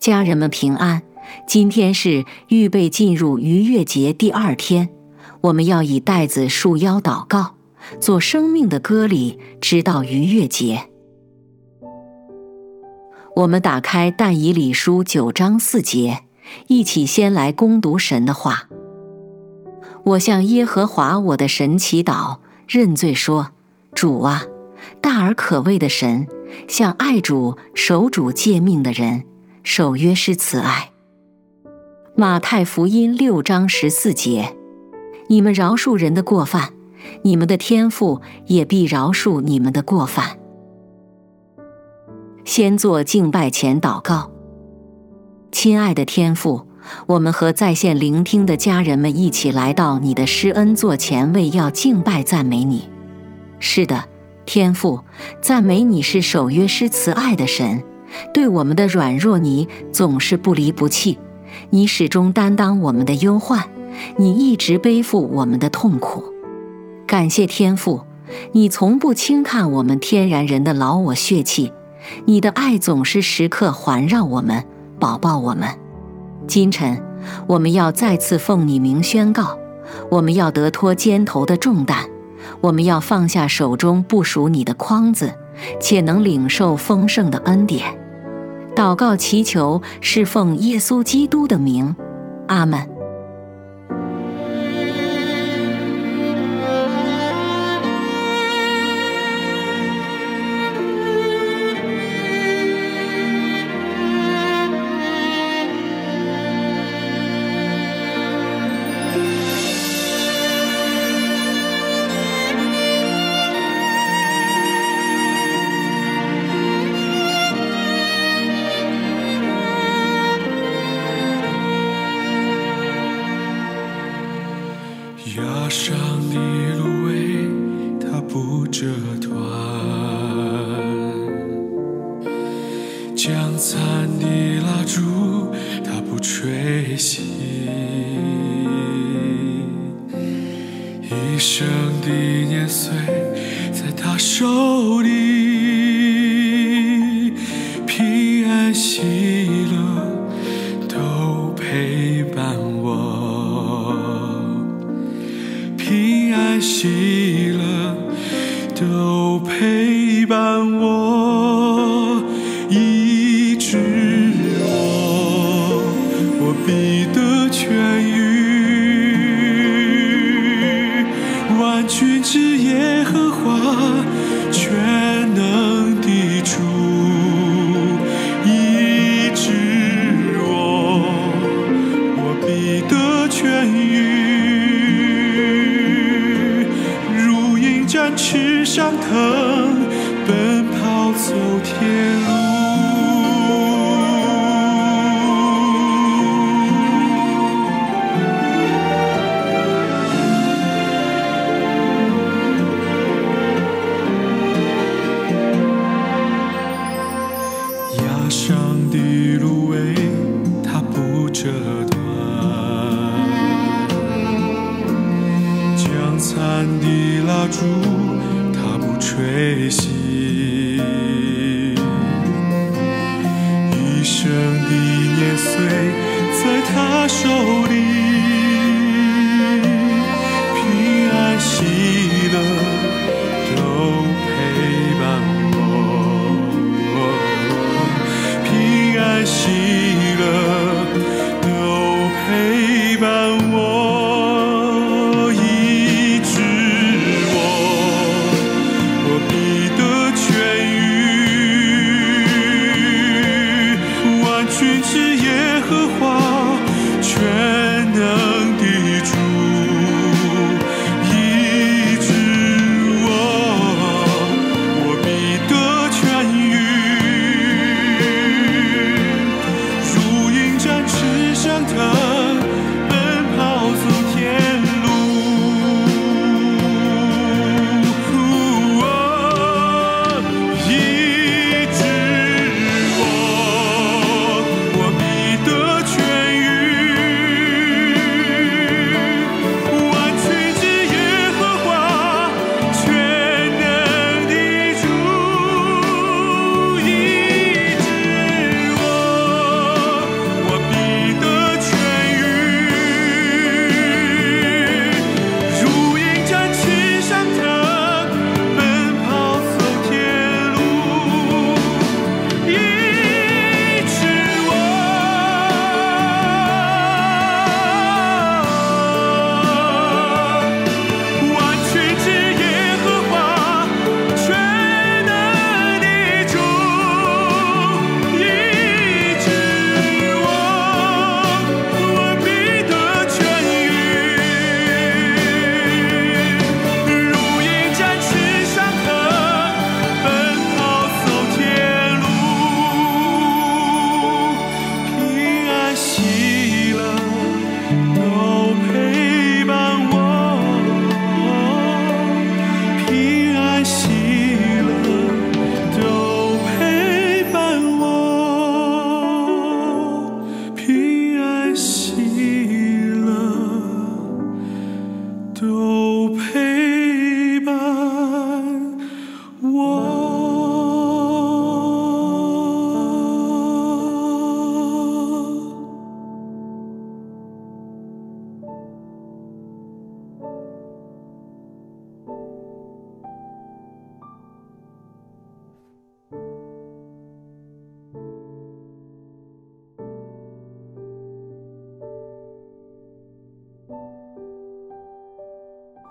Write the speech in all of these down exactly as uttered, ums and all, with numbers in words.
家人们平安。今天是预备进入逾越节第二天，我们要以带子束腰祷告，做生命的割礼，直到逾越节。我们打开但以理书九章四节，一起先来攻读神的话。我向耶和华我的神祈祷，认罪说：主啊，大而可畏的神，向爱主守主诫命的人，守约施慈爱。马太福音六章十四节，你们饶恕人的过犯，你们的天父也必饶恕你们的过犯。先做敬拜前祷告。亲爱的天父，我们和在线聆听的家人们一起来到你的施恩座前，为要敬拜赞美你。是的，天父，赞美你是守约施慈爱的神，对我们的软弱你总是不离不弃，你始终担当我们的忧患，你一直背负我们的痛苦。感谢天父，你从不轻看我们天然人的老我血气，你的爱总是时刻环绕我们，保抱我们。今晨，我们要再次奉你名宣告，我们要得脱肩头的重担，我们要放下手中不属你的筐子，且能领受丰盛的恩典。祷告祈求是奉耶稣基督的名，阿们。 压上的芦苇它不折断，将残的蜡烛它不吹熄，一生的年岁在他手里，平安喜乐都陪伴我，平安喜乐都陪伴我，医治我，我必得痊愈。万军之耶和华，全能的主，医治我，我必得痊愈。展翅上腾，奔跑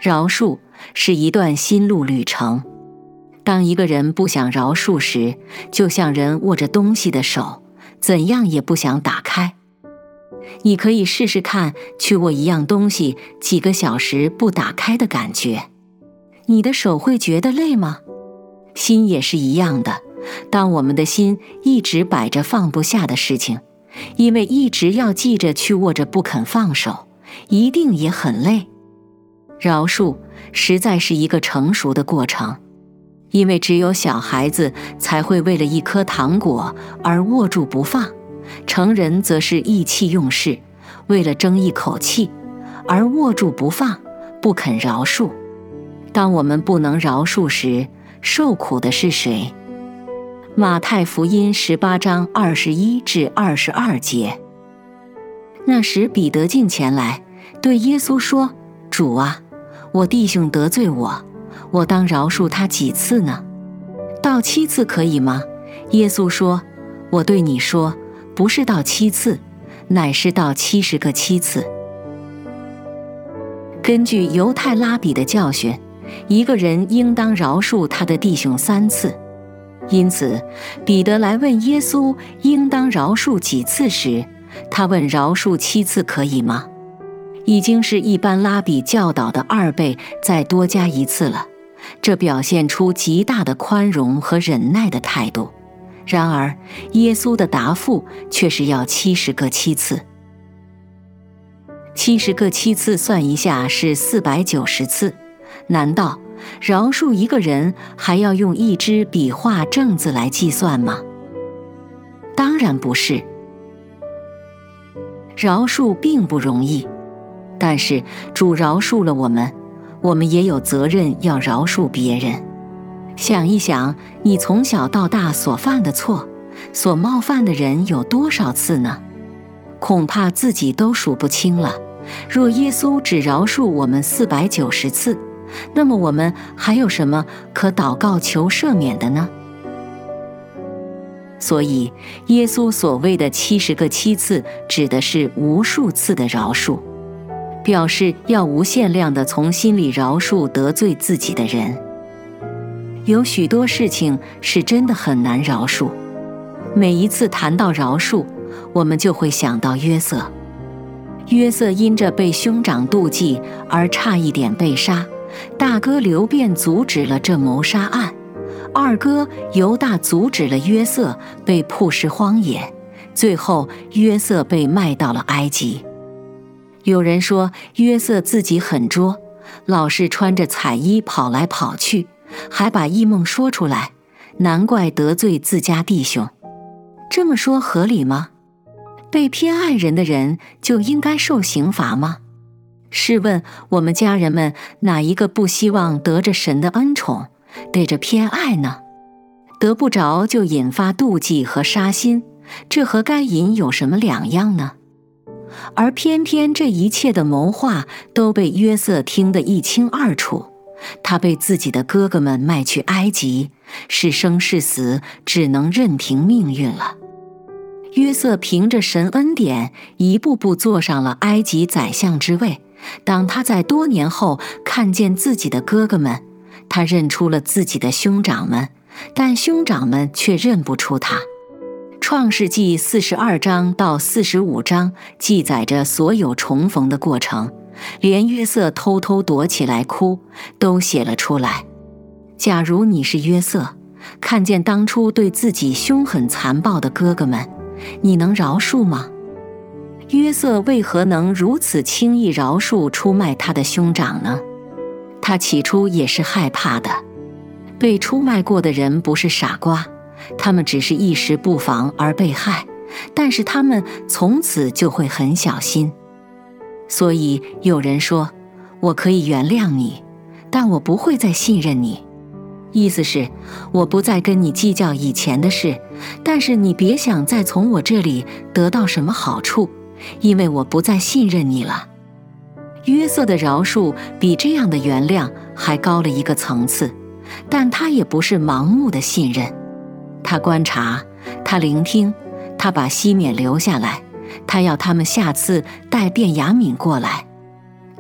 饶恕是一段心路旅程。当一个人不想饶恕时，就像人握着东西的手，怎样也不想打开。你可以试试看，去握一样东西几个小时不打开的感觉，你的手会觉得累吗？心也是一样的，当我们的心一直摆着放不下的事情，因为一直要记着去握着不肯放手，一定也很累。饶恕实在是一个成熟的过程，因为只有小孩子才会为了一颗糖果而握住不放，成人则是意气用事，为了争一口气而握住不放，不肯饶恕。当我们不能饶恕时，受苦的是谁？马太福音十八章二十一至二十二节。那时彼得进前来，对耶稣说：主啊，我弟兄得罪我，我当饶恕他几次呢？到七次可以吗？耶稣说：我对你说，不是到七次，乃是到七十个七次。根据犹太拉比的教训，一个人应当饶恕他的弟兄三次。因此，彼得来问耶稣应当饶恕几次时，他问饶恕七次可以吗？已经是一般拉比教导的二倍再多加一次了，这表现出极大的宽容和忍耐的态度。然而，耶稣的答复却是要七十个七次。七十个七次算一下是四百九十次，难道饶恕一个人还要用一支笔画正字来计算吗？当然不是。饶恕并不容易，但是主饶恕了我们，我们也有责任要饶恕别人。想一想，你从小到大所犯的错，所冒犯的人有多少次呢？恐怕自己都数不清了。若耶稣只饶恕我们四百九十次，那么我们还有什么可祷告求赦免的呢？所以，耶稣所谓的七十个七次，指的是无数次的饶恕，表示要无限量地从心里饶恕得罪自己的人。有许多事情是真的很难饶恕，每一次谈到饶恕，我们就会想到约瑟。约瑟因着被兄长妒忌而差一点被杀，大哥流便阻止了这谋杀案，二哥犹大阻止了约瑟被曝尸荒野，最后约瑟被卖到了埃及。有人说约瑟自己很拙，老是穿着彩衣跑来跑去，还把异梦说出来，难怪得罪自家弟兄。这么说合理吗？被偏爱人的人就应该受刑罚吗？试问我们家人们哪一个不希望得着神的恩宠，得着偏爱呢？得不着就引发妒忌和杀心，这和该隐有什么两样呢？而偏偏这一切的谋划都被约瑟听得一清二楚，他被自己的哥哥们卖去埃及，是生是死只能任凭命运了。约瑟凭着神恩典一步步坐上了埃及宰相之位，当他在多年后看见自己的哥哥们，他认出了自己的兄长们，但兄长们却认不出他。创世纪四十二章到四十五章记载着所有重逢的过程，连约瑟偷偷躲起来哭都写了出来。假如你是约瑟，看见当初对自己凶狠残暴的哥哥们，你能饶恕吗？约瑟为何能如此轻易饶恕出卖他的兄长呢？他起初也是害怕的。被出卖过的人不是傻瓜，他们只是一时不防而被害，但是他们从此就会很小心。所以有人说，我可以原谅你，但我不会再信任你。意思是，我不再跟你计较以前的事，但是你别想再从我这里得到什么好处，因为我不再信任你了。约瑟的饶恕比这样的原谅还高了一个层次，但他也不是盲目的信任。他观察，他聆听，他把西缅留下来，他要他们下次带便雅悯过来。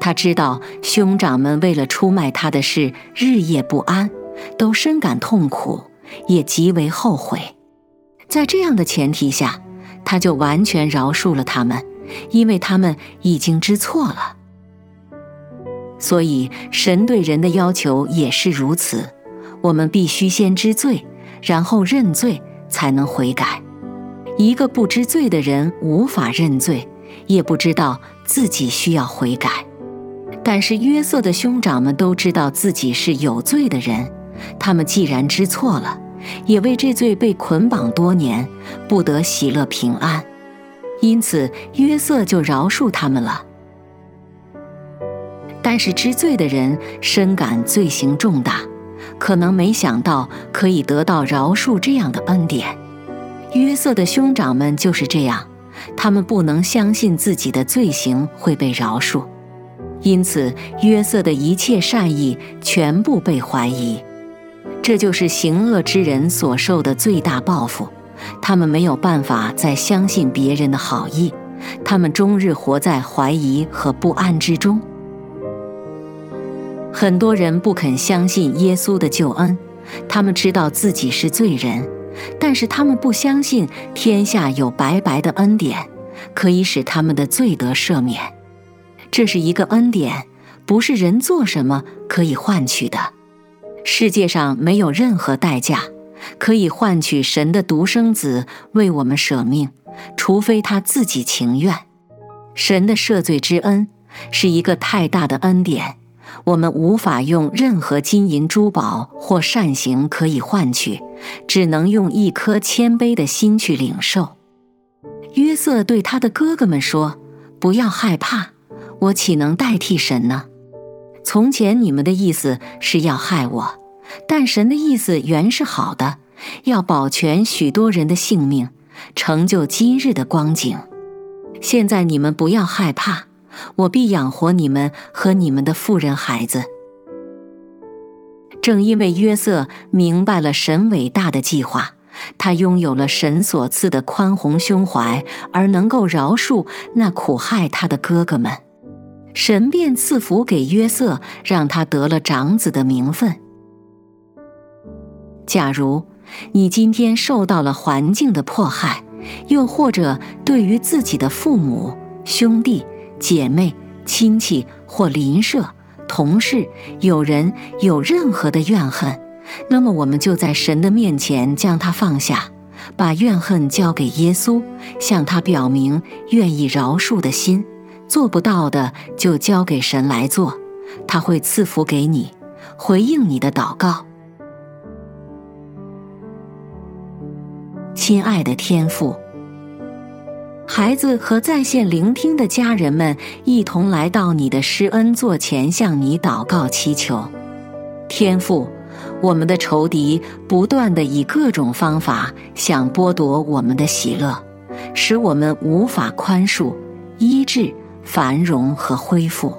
他知道兄长们为了出卖他的事日夜不安，都深感痛苦，也极为后悔。在这样的前提下，他就完全饶恕了他们，因为他们已经知错了。所以神对人的要求也是如此，我们必须先知罪，然后认罪，才能悔改。一个不知罪的人无法认罪，也不知道自己需要悔改。但是约瑟的兄长们都知道自己是有罪的人，他们既然知错了，也为这罪被捆绑多年，不得喜乐平安，因此约瑟就饶恕他们了。但是知罪的人深感罪行重大，可能没想到可以得到饶恕这样的恩典。约瑟的兄长们就是这样，他们不能相信自己的罪行会被饶恕，因此约瑟的一切善意全部被怀疑。这就是行恶之人所受的最大报复，他们没有办法再相信别人的好意，他们终日活在怀疑和不安之中。很多人不肯相信耶稣的救恩，他们知道自己是罪人，但是他们不相信天下有白白的恩典，可以使他们的罪得赦免。这是一个恩典，不是人做什么可以换取的。世界上没有任何代价可以换取神的独生子为我们舍命，除非他自己情愿。神的赦罪之恩是一个太大的恩典，我们无法用任何金银珠宝或善行可以换取，只能用一颗谦卑的心去领受。约瑟对他的哥哥们说：不要害怕，我岂能代替神呢？从前你们的意思是要害我，但神的意思原是好的，要保全许多人的性命，成就今日的光景。现在你们不要害怕，我必养活你们和你们的妇人孩子。正因为约瑟明白了神伟大的计划，他拥有了神所赐的宽宏胸怀，而能够饶恕那苦害他的哥哥们。神便赐福给约瑟，让他得了长子的名分。假如你今天受到了环境的迫害，又或者对于自己的父母、兄弟、姐妹、亲戚或邻舍、同事、友人有任何的怨恨，那么我们就在神的面前将它放下，把怨恨交给耶稣，向他表明愿意饶恕的心。做不到的就交给神来做，他会赐福给你，回应你的祷告。亲爱的天父，孩子和在线聆听的家人们一同来到你的施恩座前，向你祷告祈求。天父，我们的仇敌不断地以各种方法想剥夺我们的喜乐，使我们无法宽恕、医治、繁荣和恢复。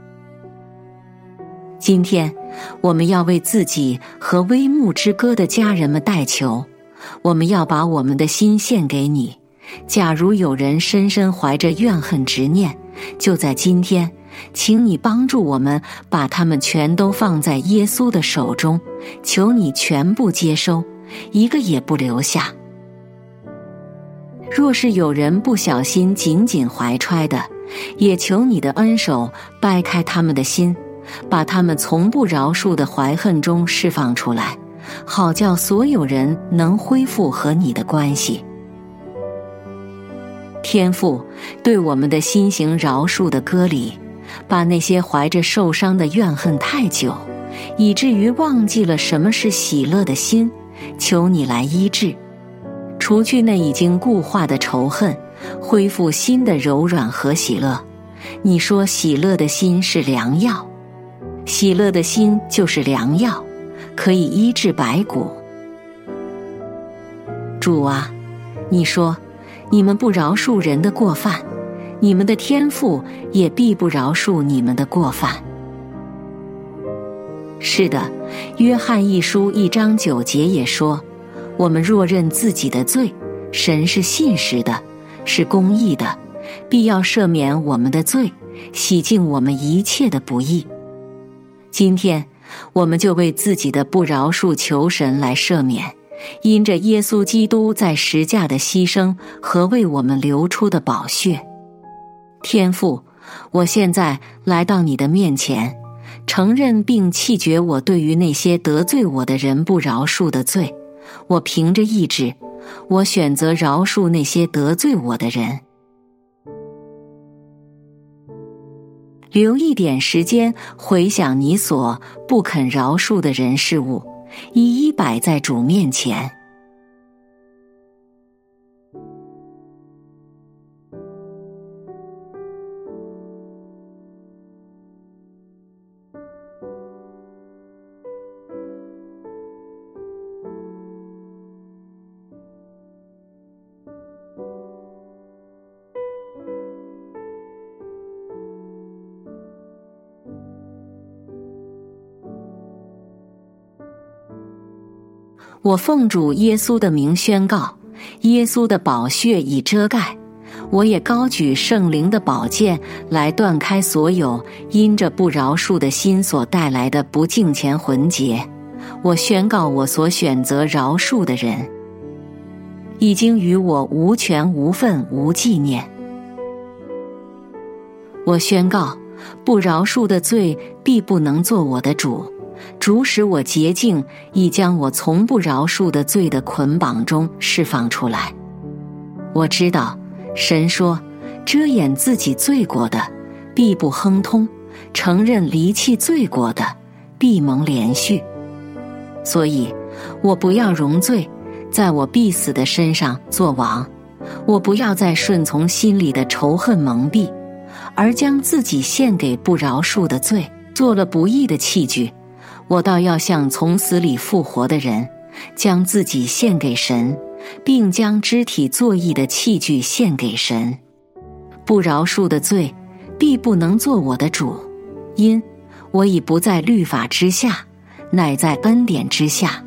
今天我们要为自己和微牧之歌的家人们代求，我们要把我们的心献给你。假如有人深深怀着怨恨执念，就在今天，请你帮助我们把他们全都放在耶稣的手中，求你全部接收，一个也不留下。若是有人不小心紧紧怀揣的，也求你的恩手掰开他们的心，把他们从不饶恕的怀恨中释放出来，好叫所有人能恢复和你的关系。天父，对我们的心行饶恕的割礼，把那些怀着受伤的怨恨太久，以至于忘记了什么是喜乐的心，求你来医治，除去那已经固化的仇恨，恢复心的柔软和喜乐。你说喜乐的心是良药，喜乐的心就是良药，可以医治百骨。主啊，你说你们不饶恕人的过犯，你们的天父也必不饶恕你们的过犯。是的，约翰一书一章九节也说，我们若认自己的罪，神是信实的，是公义的，必要赦免我们的罪， 洗净我们一切的不义。今天我们就为自己的不饶恕求神来赦免，因着耶稣基督在十架的牺牲和为我们流出的宝血。天父，我现在来到你的面前，承认并弃绝我对于那些得罪我的人不饶恕的罪。我凭着意志，我选择饶恕那些得罪我的人。留一点时间回想你所不肯饶恕的人事物，一一摆在主面前。我奉主耶稣的名宣告，耶稣的宝血已遮盖，我也高举圣灵的宝剑来断开所有因着不饶恕的心所带来的不敬虔魂结。我宣告，我所选择饶恕的人已经与我无权无份无纪念。我宣告，不饶恕的罪必不能做我的主，主使我洁净，已将我从不饶恕的罪的捆绑中释放出来。我知道神说，遮掩自己罪过的必不亨通，承认离弃罪过的必蒙连续。所以我不要容罪在我必死的身上作王，我不要再顺从心里的仇恨蒙蔽，而将自己献给不饶恕的罪，做了不义的器具。我倒要像从死里复活的人，将自己献给神，并将肢体作义的器具献给神。不饶恕的罪必不能做我的主，因我已不在律法之下，乃在恩典之下。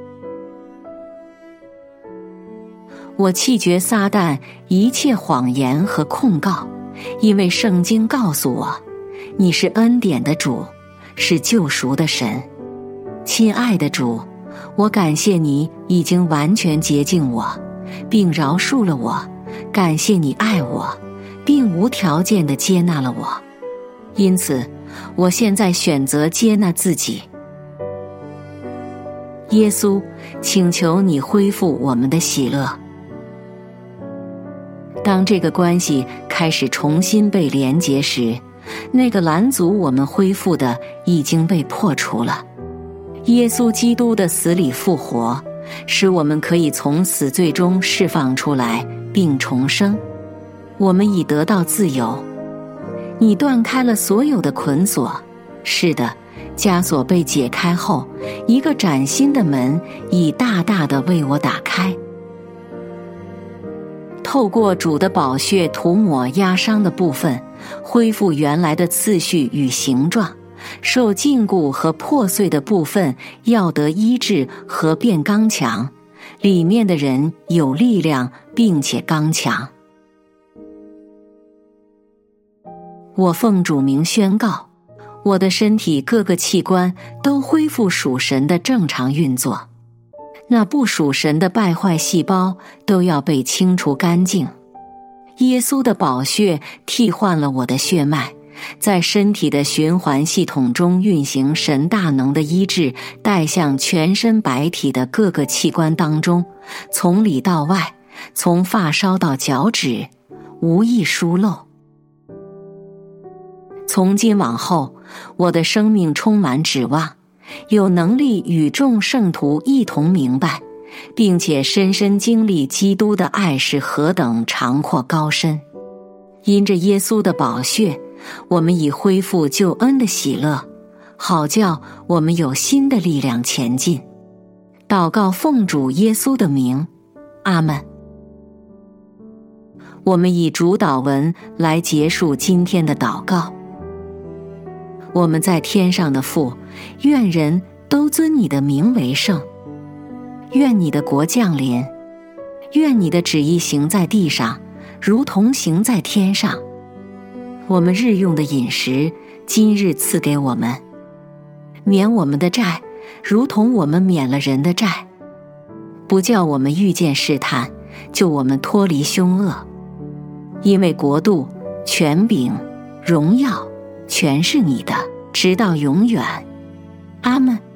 我弃绝撒旦一切谎言和控告，因为圣经告诉我，你是恩典的主，是救赎的神。亲爱的主，我感谢你已经完全洁净我，并饶恕了我，感谢你爱我，并无条件地接纳了我。因此，我现在选择接纳自己。耶稣，请求你恢复我们的喜乐。当这个关系开始重新被连结时，那个拦阻我们恢复的已经被破除了。耶稣基督的死里复活，使我们可以从死罪中释放出来并重生。我们已得到自由。你断开了所有的捆锁，是的，枷锁被解开后，一个崭新的门已大大地为我打开。透过主的宝血涂抹压伤的部分，恢复原来的次序与形状，受禁锢和破碎的部分要得医治和变刚强，里面的人有力量并且刚强。我奉主名宣告，我的身体各个器官都恢复属神的正常运作，那不属神的败坏细胞都要被清除干净。耶稣的宝血替换了我的血脉，在身体的循环系统中运行神大能的医治，带向全身百体的各个器官当中，从里到外，从发梢到脚趾，无一疏漏。从今往后，我的生命充满指望，有能力与众圣徒一同明白，并且深深经历基督的爱是何等长阔高深。因着耶稣的宝血，我们已恢复救恩的喜乐，好叫我们有新的力量前进。祷告奉主耶稣的名，阿们。我们以主祷文来结束今天的祷告。我们在天上的父，愿人都尊你的名为圣。愿你的国降临，愿你的旨意行在地上，如同行在天上。 我们日用的饮食，今日赐给我们，免我们的债，如同我们免了人的债，不叫我们遇见试探，救我们脱离凶恶。因为国度、权柄、荣耀，全是你的，直到永远。阿们。